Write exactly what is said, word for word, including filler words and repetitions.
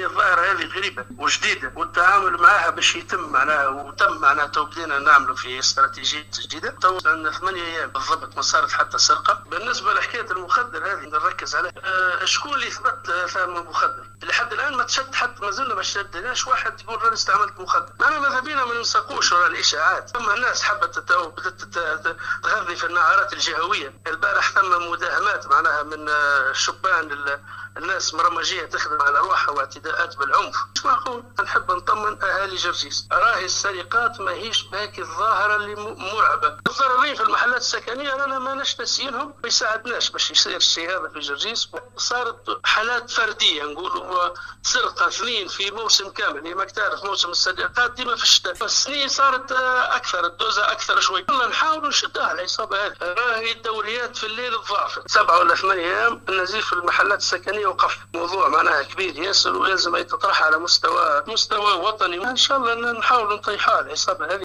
هي الظاهره هذه غريبه وجديده، والتعامل معها باش يتم معناها وتم معناها تو بدينا نعملوا في استراتيجيه جديده. تو عندنا ثمانيه ايام بالضبط ما صارت حتى سرقه. بالنسبه لحكايه المخدر هذه نركز عليها، أه شكون اللي ثبت ثمن المخدر؟ لحد الان ما تشد، حتى ما زلنا ما شدناش واحد يقول راني استعملت مخدر. انا ماذا بينا ما نساقوش وراء الاشاعات. ثم الناس حبت بدات تغذي في النعرات الجهويه. البارح ثم مداهمات معناها من شبان الناس مرمجيه تخدم على روحها واعتداءات بالعنف. مش معقول. نحب نطمن اهالي جرجيس، راهي السرقات ماهيش بهاك الظاهره اللي مرعبه. الضررين في المحلات السكنيه رانا ما نشتسينهم ما يساعدناش باش يصير الشيء هذا في جرجيس. صارت حالات فرديه نقولوا سرقه اثنين في موسم كامل. يعني ما تعرف موسم السرقات ديما في الشتاء، السنين صارت اكثر، الدوزه اكثر شوي. والله نحاولوا نشدها على العصابه هذه. راهي الدوريات في الليل تضاعفت. سبعه ولا ثمانيه ايام النزيف في المحلات السكنيه وقف. موضوع معناها كبير ياسر ولازم يتطرح على مستوى مستوى وطني. ان شاء الله نحاول نطيحها العصابه هذه.